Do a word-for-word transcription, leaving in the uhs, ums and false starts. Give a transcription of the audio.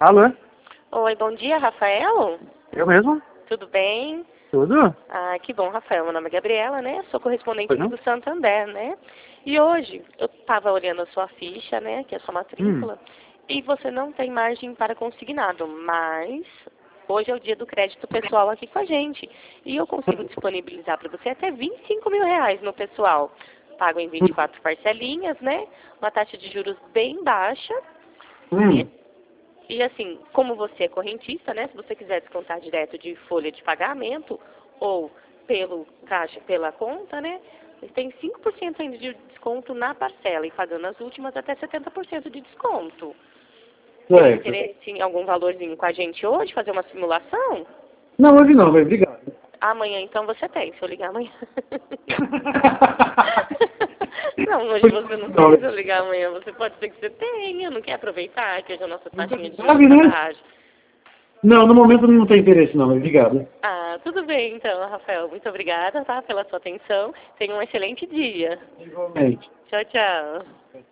Alô? Oi, bom dia, Rafael? Eu mesmo? Tudo bem? Tudo? Ah, que bom, Rafael. Meu nome é Gabriela, né? Sou correspondente Pois aqui não? do Santander, né? E hoje eu estava olhando a sua ficha, né? Que é a sua Hum. matrícula. E você não tem margem para consignado, mas hoje é o dia do crédito pessoal aqui com a gente. E eu consigo disponibilizar para você até vinte e cinco mil reais no pessoal. Pago em vinte e quatro parcelinhas, né? Uma taxa de juros bem baixa. Hum. E E assim, como você é correntista, né? Se você quiser descontar direto de folha de pagamento ou pelo caixa, pela conta, né? Tem cinco por cento ainda de desconto na parcela e pagando as últimas até setenta por cento de desconto. Teria Certo. interesse em algum valorzinho com a gente hoje, fazer uma simulação? Não, hoje não, mas obrigado. Amanhã então você tem, se eu ligar amanhã. Não, hoje você não tem, se eu ligar amanhã você pode ser que você tenha, não quer aproveitar que hoje a nossa taxinha de juros Sabe, está né? baixa. Não, no momento não tem interesse não, mas obrigado. Ah, tudo bem então, Rafael. Muito obrigada, tá, pela sua atenção. Tenha um excelente dia. Igualmente. Tchau, tchau.